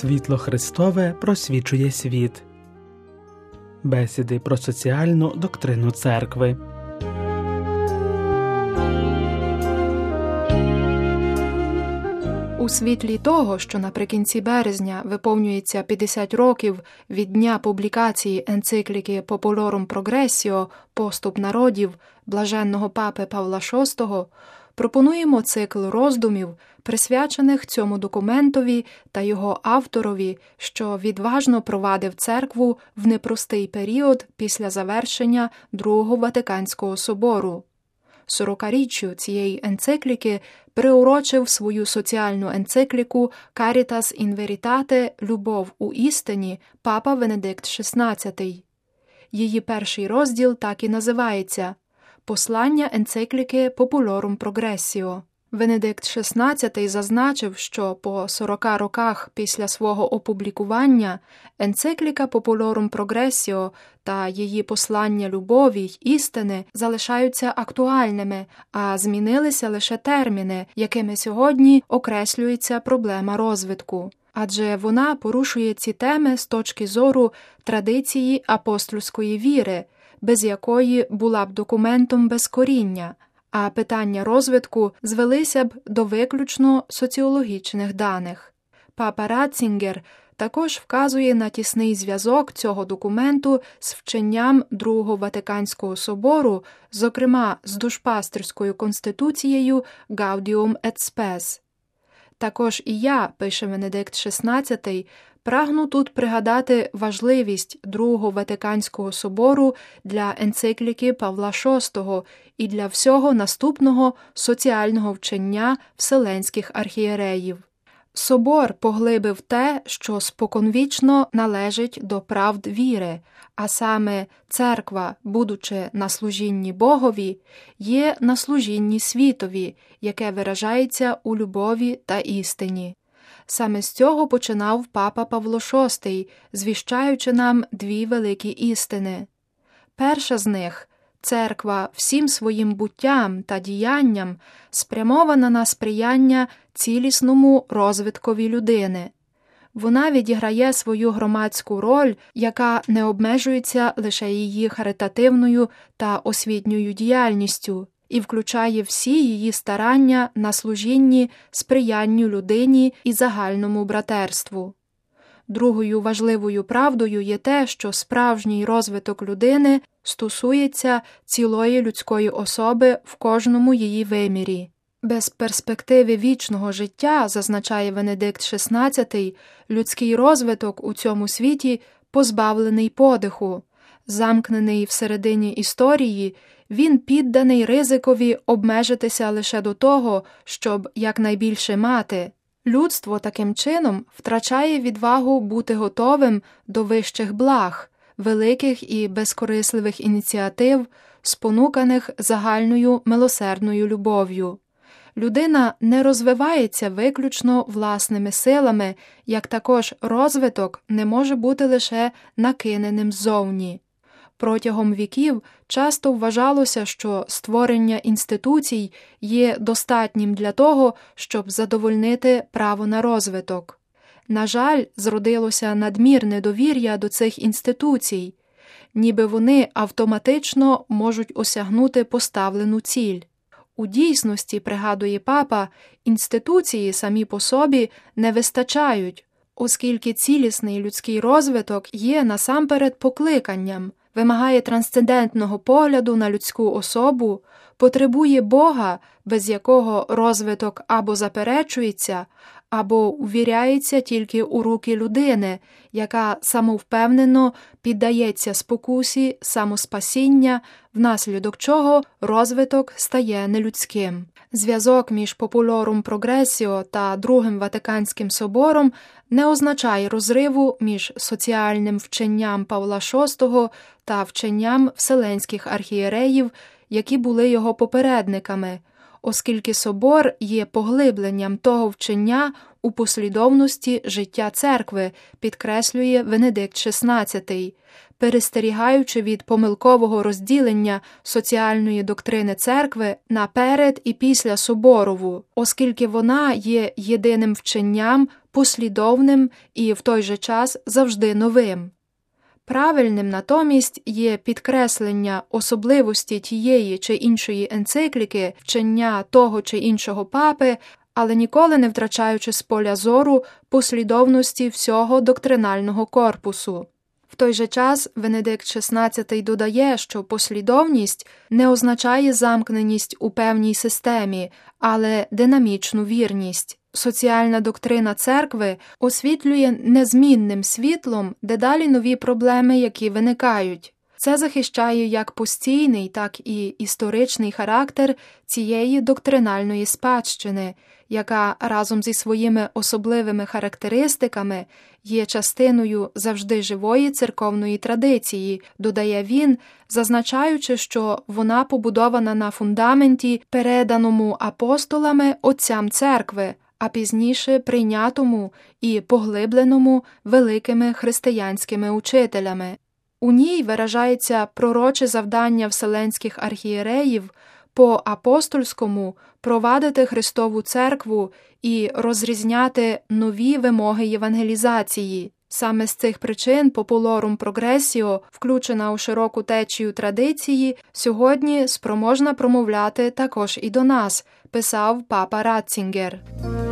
Світло Христове просвічує світ. Бесіди про соціальну доктрину церкви. У світлі того, що наприкінці березня виповнюється 50 років від дня публікації енцикліки Populorum Progressio «Поступ народів» блаженного папи Павла VI, пропонуємо цикл роздумів, присвячених цьому документові та його авторові, що відважно провадив церкву в непростий період після завершення Другого Ватиканського собору. 40-річчю цієї енцикліки приурочив свою соціальну енцикліку Caritas in Veritate «Любов у істині» папа Венедикт XVI. Її перший розділ так і називається «Послання енцикліки Populorum Progressio». Венедикт XVI зазначив, що по 40 роках після свого опублікування енцикліка Populorum Progressio та її послання любові й істини залишаються актуальними, а змінилися лише терміни, якими сьогодні окреслюється проблема розвитку. Адже вона порушує ці теми з точки зору традиції апостольської віри, без якої була б документом без коріння, а питання розвитку звелися б до виключно соціологічних даних. Папа Ратцінгер також вказує на тісний зв'язок цього документу з вченням Другого Ватиканського собору, зокрема з душпастерською конституцією Gaudium et Spes. Також і я, пише Венедикт XVI, прагну тут пригадати важливість Другого Ватиканського собору для енцикліки Павла VI і для всього наступного соціального вчення вселенських архієреїв. Собор поглибив те, що споконвічно належить до правд віри, а саме церква, будучи на служінні Богові, є на служінні світові, яке виражається у любові та істині. Саме з цього починав папа Павло VI, звіщаючи нам дві великі істини. Перша з них – церква всім своїм буттям та діянням спрямована на сприяння цілісному розвиткові людини. Вона відіграє свою громадську роль, яка не обмежується лише її харитативною та освітньою діяльністю, і включає всі її старання на служінні сприянню людині і загальному братерству. Другою важливою правдою є те, що справжній розвиток людини стосується цілої людської особи в кожному її вимірі. Без перспективи вічного життя, зазначає Венедикт XVI, людський розвиток у цьому світі позбавлений подиху. Замкнений всередині історії, він підданий ризикові обмежитися лише до того, щоб якнайбільше мати. Людство таким чином втрачає відвагу бути готовим до вищих благ, великих і безкорисливих ініціатив, спонуканих загальною милосердною любов'ю. Людина не розвивається виключно власними силами, як також розвиток не може бути лише накиненим ззовні. Протягом віків часто вважалося, що створення інституцій є достатнім для того, щоб задовольнити право на розвиток. На жаль, зродилося надмірне довір'я до цих інституцій, ніби вони автоматично можуть осягнути поставлену ціль. У дійсності, пригадує папа, інституції самі по собі не вистачають, оскільки цілісний людський розвиток є насамперед покликанням, вимагає трансцендентного погляду на людську особу, потребує Бога, без якого розвиток або заперечується, або увіряється тільки у руки людини, яка самовпевнено піддається спокусі самоспасіння, внаслідок чого розвиток стає нелюдським. Зв'язок між Populorum Progressio та Другим Ватиканським собором не означає розриву між соціальним вченням Павла VI та вченням вселенських архієреїв, які були його попередниками, оскільки собор є поглибленням того вчення у послідовності життя церкви, підкреслює Венедикт XVI, перестерігаючи від помилкового розділення соціальної доктрини церкви на перед і після соборову, оскільки вона є єдиним вченням, послідовним і в той же час завжди новим. Правильним натомість є підкреслення особливості тієї чи іншої енцикліки, вчення того чи іншого папи, але ніколи не втрачаючи з поля зору послідовності всього доктринального корпусу. В той же час Венедикт XVI додає, що послідовність не означає замкненість у певній системі, але динамічну вірність. Соціальна доктрина церкви освітлює незмінним світлом дедалі нові проблеми, які виникають. Це захищає як постійний, так і історичний характер цієї доктринальної спадщини, яка разом зі своїми особливими характеристиками є частиною завжди живої церковної традиції, додає він, зазначаючи, що вона побудована на фундаменті, переданому апостолами отцям церкви, а пізніше прийнятому і поглибленому великими християнськими учителями. У ній виражається пророче завдання вселенських архієреїв по апостольському провадити Христову церкву і розрізняти нові вимоги євангелізації. Саме з цих причин Populorum Progressio, включена у широку течію традиції, сьогодні спроможна промовляти також і до нас, писав папа Ратцінгер.